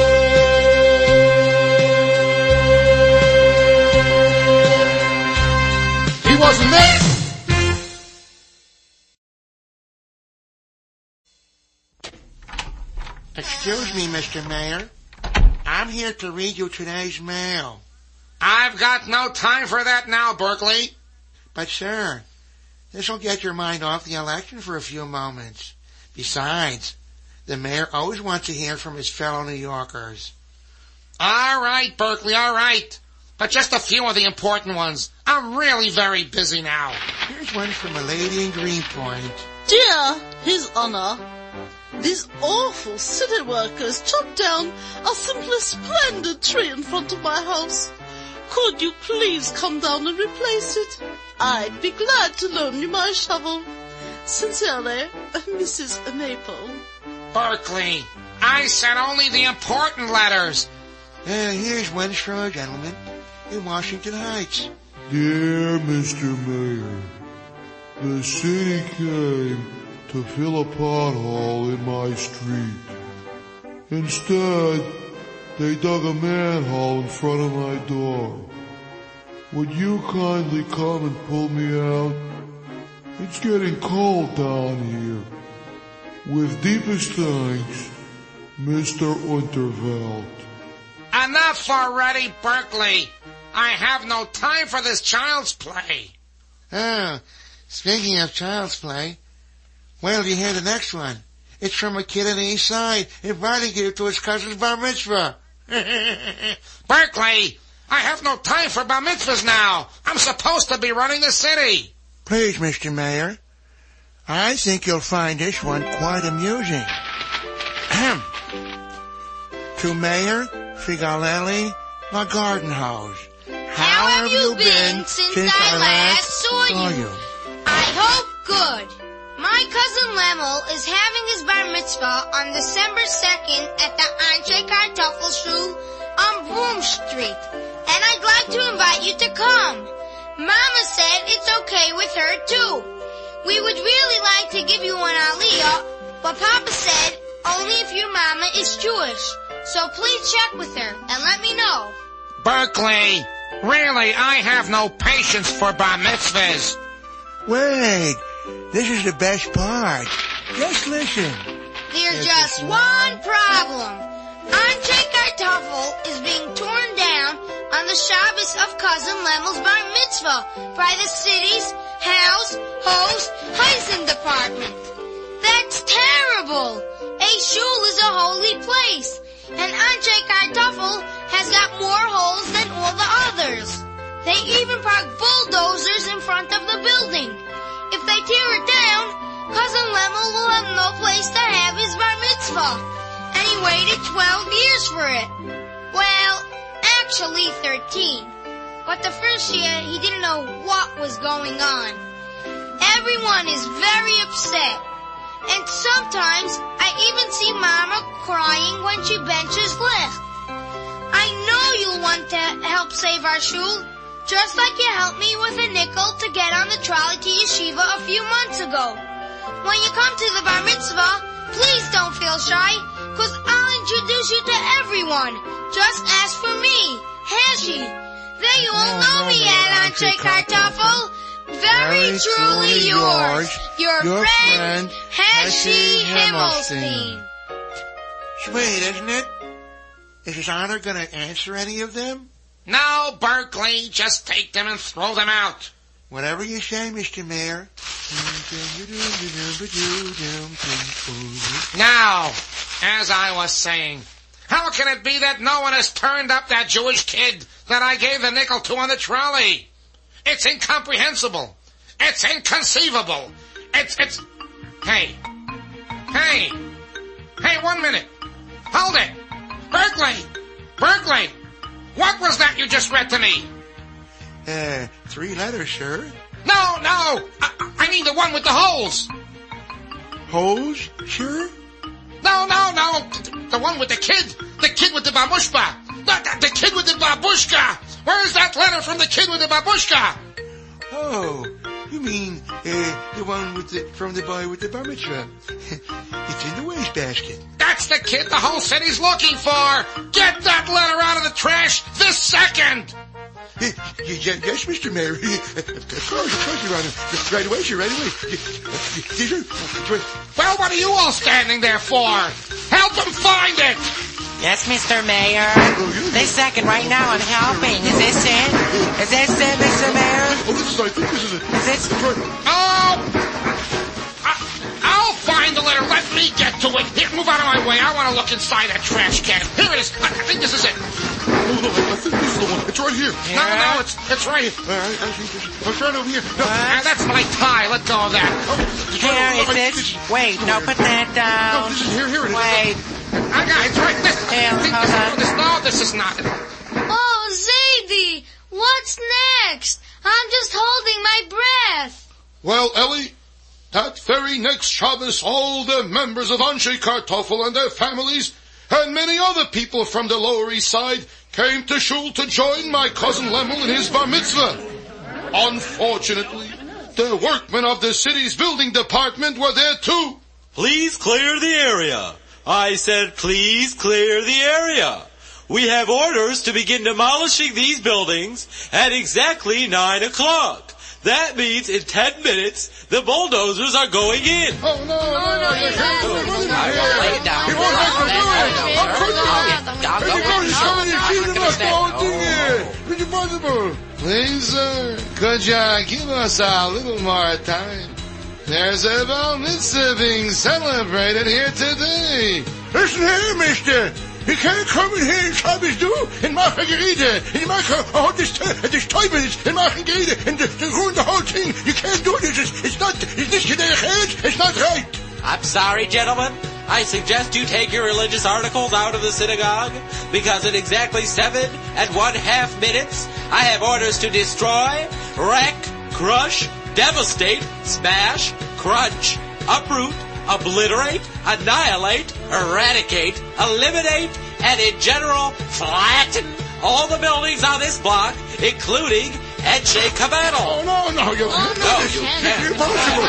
crawl. He wasn't there. Excuse me, Mr. Mayor. I'm here to read you today's mail. I've got no time for that now, Berkeley. But, sir, this'll get your mind off the election for a few moments. Besides, the mayor always wants to hear from his fellow New Yorkers. All right, Berkeley, all right. But just a few of the important ones. I'm really very busy now. Here's one from a lady in Greenpoint. Dear His Honor, these awful city workers chopped down a simply splendid tree in front of my house. Could you please come down and replace it? I'd be glad to loan you my shovel. Sincerely, Mrs. Maple. Berkeley, I said only the important letters. Here's one from a gentleman in Washington Heights. Dear Mr. Mayor, the city came to fill a pothole in my street. Instead, they dug a manhole in front of my door. Would you kindly come and pull me out? It's getting cold down here. With deepest thanks, Mr. Unterveld. Enough already, Berkeley. I have no time for this child's play. Oh, speaking of child's play, wait till you hear the next one. It's from a kid on the east side inviting you to his cousin's bar mitzvah. Berkeley, I have no time for bar mitzvahs now. I'm supposed to be running the city. Please, Mr. Mayor, I think you'll find this one quite amusing. To Mayor Figalelli Lagardenhose. How have you been since I last saw you? I hope good. My cousin Lemel is having his bar mitzvah on December 2nd at the Anshe Kartoffelschule on Broom Street, and I'd like to invite you to come. Mama said it's okay with her too. We would really like to give you an aliyah, but Papa said only if your mama is Jewish. So please check with her and let me know. Berkeley, really, I have no patience for bar mitzvahs. Wait, this is the best part. Just listen. There's just one problem. Anshe Kartoffel is being torn down on the Shabbos of Cousin Lemel's bar mitzvah by the city's house host Heisen department. That's terrible. A shul is a holy place, and Anshe Kartoffel has got more holes than all the others. They even park bulldozers in front of the building. If they tear it down, Cousin Lemel will have no place to have his bar mitzvah. And he waited 12 years for it. Well, actually 13. But the first year, he didn't know what was going on. Everyone is very upset. And sometimes I even see Mama crying when she benches lift. I know you also want to help save our shul, just like you helped me with a nickel to get on the trolley to yeshiva a few months ago. When you come to the bar mitzvah, please don't feel shy, 'cause I'll introduce you to everyone. Just ask for me, Hashi. There you all know me at Anshe Kartoffel. Very truly yours, your friend, Hashi Himmelstein. Sweet, isn't it? Is His Honor gonna answer any of them? No, Berkeley, just take them and throw them out. Whatever you say, Mr. Mayor. Now, as I was saying, how can it be that no one has turned up that Jewish kid that I gave the nickel to on the trolley? It's incomprehensible. It's inconceivable. It's... Hey, 1 minute. Hold it. Berkeley, what was that you just read to me? 3 letters, sir. No, I mean the one with the holes. Holes, sir? No, the one with the kid with the babushka. The kid with the babushka. Where's that letter from the kid with the babushka? Oh, you mean, the one from the boy with the bar mitzvah. It's in the wastebasket. That's the kid the whole city's looking for. Get that letter out of the trash this second. Yes, Mr. Mayor. Of course, Your Honor. Right away, sir, right away. Well, what are you all standing there for? Help them find it. Yes, Mr. Mayor. This second, right now, I'm helping. Is this it? Is this it, Mr. Mayor? Oh, I think this is it. Is this... Oh! I'll find the letter. Let me get to it. Here, move out of my way. I want to look inside that trash can. Here it is. I think this is it. Oh, no, I think this is the one. It's right here. No, it's right here. I'm trying over here. No. That's my tie. Let go of that. Here, is this... Wait, no, put that down. No, this is here it is. Wait. I got it. It's right. This is not it. Oh, Zadie, what's next? I'm just holding my breath. Well, Ellie, that very next Shabbos, all the members of Anshe Kartoffel and their families and many other people from the Lower East Side came to shul to join my cousin Lemel in his bar mitzvah. Unfortunately, the workmen of the city's building department were there too. Please clear the area. I said please clear the area. We have orders to begin demolishing these buildings at exactly 9 o'clock. That means in 10 minutes, the bulldozers are going in. Oh, no, you can't Lay it down. Please, sir, could you give us a little more time? There's a bar mitzvah being celebrated here today. Listen here, mister. You can't come in here and Shabbos do in machen Gerede. And you make this Teubel in machen Gerede and ruin the whole thing. You can't do this. It's not right. I'm sorry, gentlemen. I suggest you take your religious articles out of the synagogue, because at exactly 7 1/2 minutes, I have orders to destroy, wreck, crush, devastate, smash, crunch, uproot, obliterate, annihilate, eradicate, eliminate, and in general, flatten all the buildings on this block, including Anshe Kavanagh. Oh, no, you can't. It's impossible.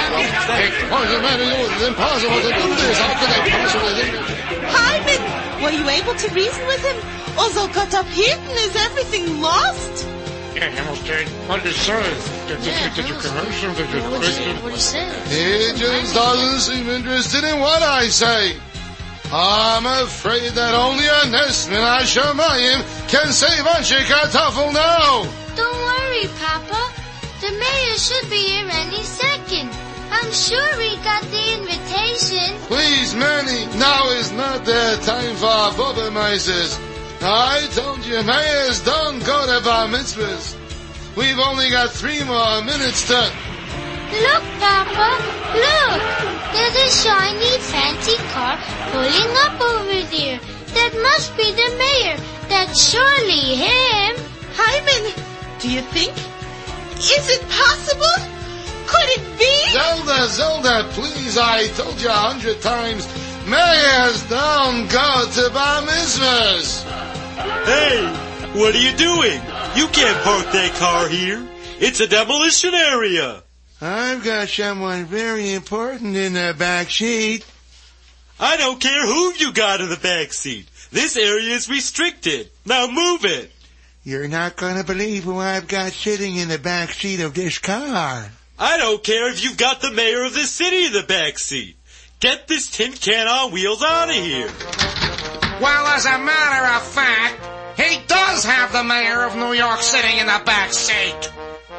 It's impossible to do this. How could I possibly do this? Hyman, were you able to reason with him? Also got up hinten, is everything lost? Yeah, Himmelstein, what did he say? Did you convince him? Did you What he said? He just doesn't seem interested in what I say. I'm afraid that only a Nesman Hashemayim can save Anshe Kartoffel now. Don't worry, Papa. The mayor should be here any second. I'm sure he got the invitation. Please, Manny, now is not the time for Bobbemeises. I told you, mayors don't go to bar mitzvahs. We've only got 3 more minutes to... Look, Papa, look. There's a shiny, fancy car pulling up over there. That must be the mayor. That's surely him. Hyman, do you think? Is it possible? Could it be? Zelda, please, I told you 100 times, mayors don't go to bar mitzvahs. Hey, What are you doing? You can't park that car here. It's a demolition area. I've got someone very important in the back seat. I don't care who you got in the back seat. This area is restricted. Now move it. You're not going to believe who I've got sitting in the back seat of this car. I don't care if you've got the mayor of the city in the back seat. Get this tin can on wheels out of here. Well, as a matter of fact, he does have the mayor of New York sitting in the back seat.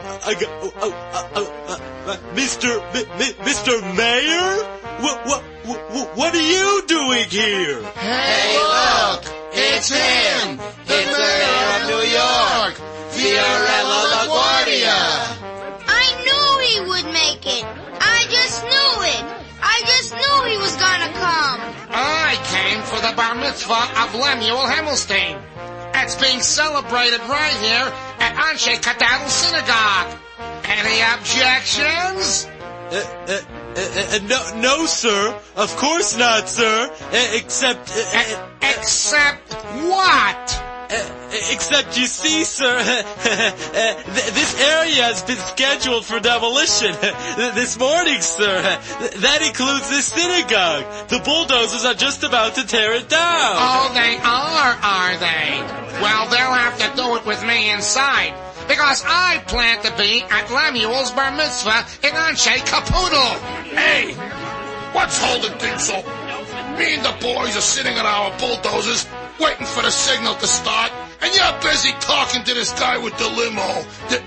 Mr. Mayor? What are you doing here? Hey, look! It's him! The mayor of New York! Fiorello LaGuardia! I knew he would make it. I just knew it. I just knew he was gonna come. I came for the bar mitzvah of Lemuel Himmelstein. It's being celebrated right here at Anshe Kadadl Synagogue. Any objections? No, sir. Of course not, sir. Except what? Except you see, sir, this area has been scheduled for demolition this morning, sir. That includes this synagogue. The bulldozers are just about to tear it down. Oh, they are they? Well, they'll have to do it with me inside, because I plan to be at Lemuel's bar mitzvah in Anshe Capoodle. Hey, what's holding things up? Me and the boys are sitting on our bulldozers, waiting for the signal to start, and you're busy talking to this guy with the limo.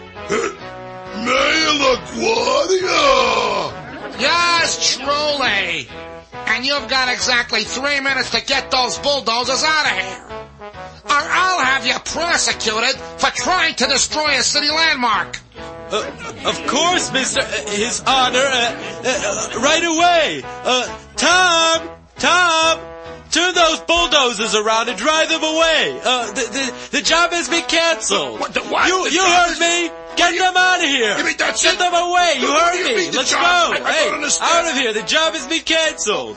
Mayor LaGuardia! Yes, truly. And you've got exactly 3 minutes to get those bulldozers out of here, or I'll have you prosecuted for trying to destroy a city landmark. Of course, Mr. His Honor. Right away. Tom, turn those bulldozers around and drive them away. The job has been canceled. What? You heard me. Get them out of here. You mean that's Get it? them away. You What do heard you me. mean the Let's job? go. I Hey, don't understand. out of here. The job has been canceled.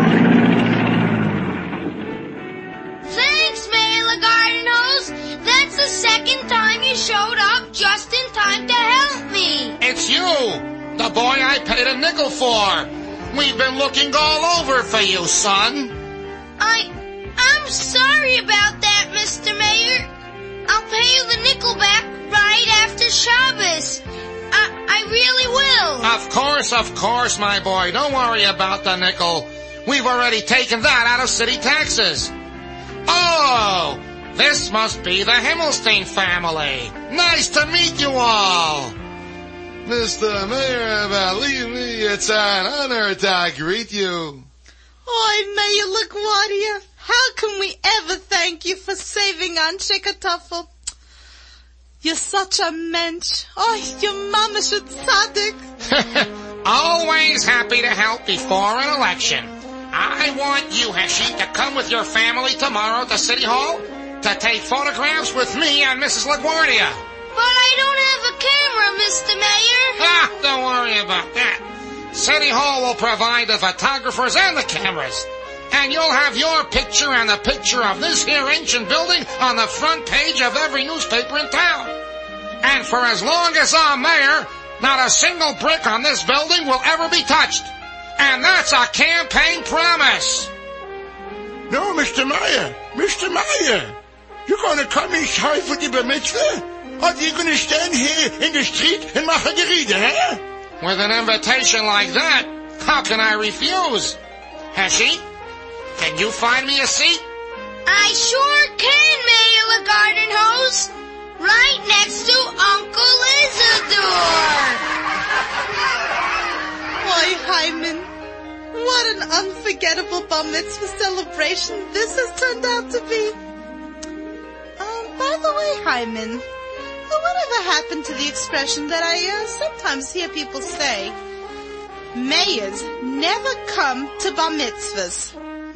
Thanks, Mayor LaGarden Hose. That's the second time you showed up just in time to help me. It's you, the boy I paid a nickel for. We've been looking all over for you, son. I'm sorry about that, Mr. Mayor. I'll pay you the nickel back right after Shabbos. I really will. Of course, my boy. Don't worry about the nickel. We've already taken that out of city taxes. Oh, this must be the Himmelstein family. Nice to meet you all. Mr. Mayor, believe me, it's an honor to greet you. Oi, Mayor LaGuardia, how can we ever thank you for saving Anshe Kartoffel? You're such a mensch. Oh, your mama should tzaddik. Always happy to help before an election. I want you, Heshie, to come with your family tomorrow to City Hall to take photographs with me and Mrs. LaGuardia. But I don't have a camera, Mr. Mayor. Don't worry about that. City Hall will provide the photographers and the cameras. And you'll have your picture and the picture of this here ancient building on the front page of every newspaper in town. And for as long as I'm mayor, not a single brick on this building will ever be touched. And that's a campaign promise. No, Mr. Mayor, you're going to come inside for the bar mitzvah? Or are you going to stand here in the street and make a gerede, huh? With an invitation like that, how can I refuse? Heshie, can you find me a seat? I sure can, Mayor LaGarden Hose. Right next to Uncle Isidore. Oi, Hyman, what an unforgettable bar mitzvah celebration this has turned out to be. By the way, Hyman, whatever happened to the expression that I sometimes hear people say? Mayors never come to bar mitzvahs.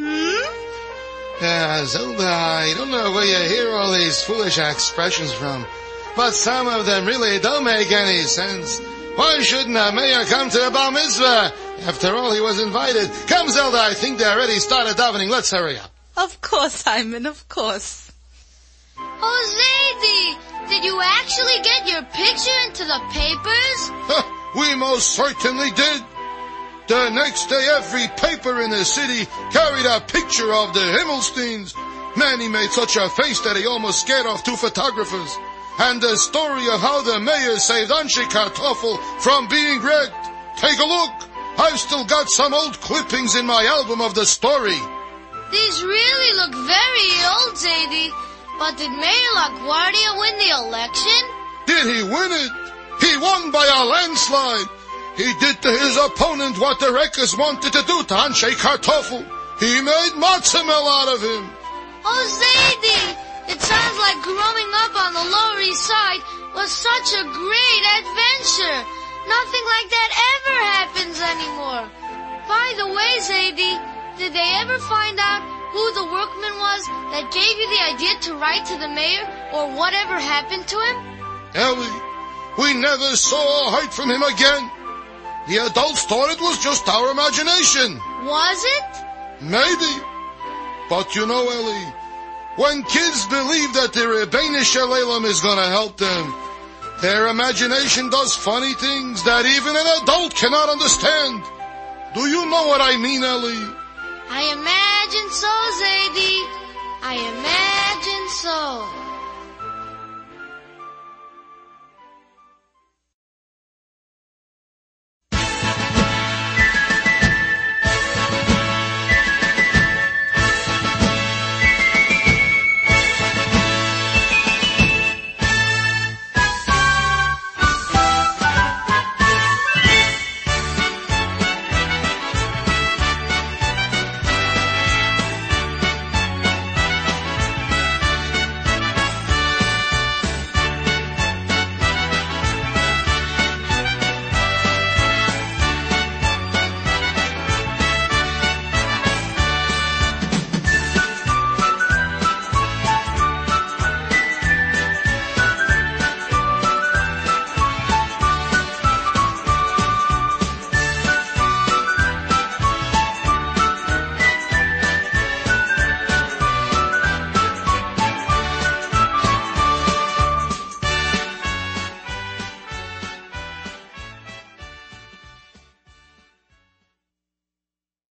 Zelda, I don't know where you hear all these foolish expressions from, but some of them really don't make any sense. Why shouldn't a mayor come to a bar mitzvah? After all, he was invited. Come, Zelda, I think they already started davening. Let's hurry up. Of course, Hyman, of course. Oh, Zadie, did you actually get your picture into the papers? We most certainly did. The next day, every paper in the city carried a picture of the Himmelsteins. Manny made such a face that he almost scared off 2 photographers. And the story of how the mayor saved Anshe Kartoffel from being wrecked. Take a look. I've still got some old clippings in my album of the story. These really look very old, Zadie. But did Mayor LaGuardia win the election? Did he win it? He won by a landslide. He did to his opponent what the wreckers wanted to do to Anshe Kartoffel. He made matzo meal out of him. Oh, Zadie, it sounds like growing up on the Lower East Side was such a great adventure. Nothing like that ever happens anymore. By the way, Zadie, did they ever find out who the workman was that gave you the idea to write to the mayor, or whatever happened to him? Ellie, we never saw or heard from him again. The adults thought it was just our imagination. Was it? Maybe. But you know, Ellie, when kids believe that the Rebbeinu Shalom is going to help them, their imagination does funny things that even an adult cannot understand. Do you know what I mean, Ellie? I imagine so, Zadie. I imagine so.